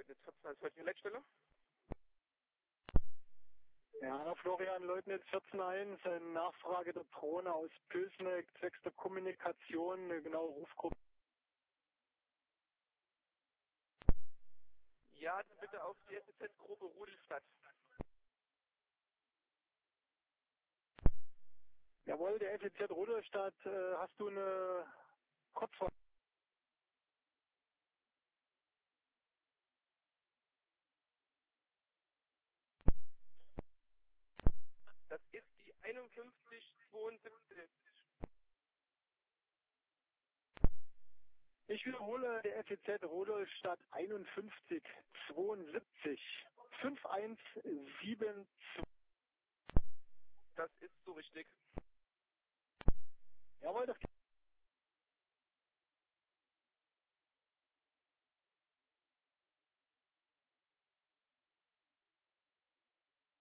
Leutnitz 14 als heutige Leitstelle. Ja, Florian Leutnitz 14.1, eine Nachfrage der Drohne aus Pülsneck, zwecks der Kommunikation, eine genaue Rufgruppe. Ja, dann bitte auf die SEZ-Gruppe Rudelstadt. Jawohl, der FEZ Rudolstadt, hast du eine Kurzform? Das ist die 5172. Ich wiederhole, der FEZ Rudolstadt 5172 5172. Das ist so richtig. Jawohl, das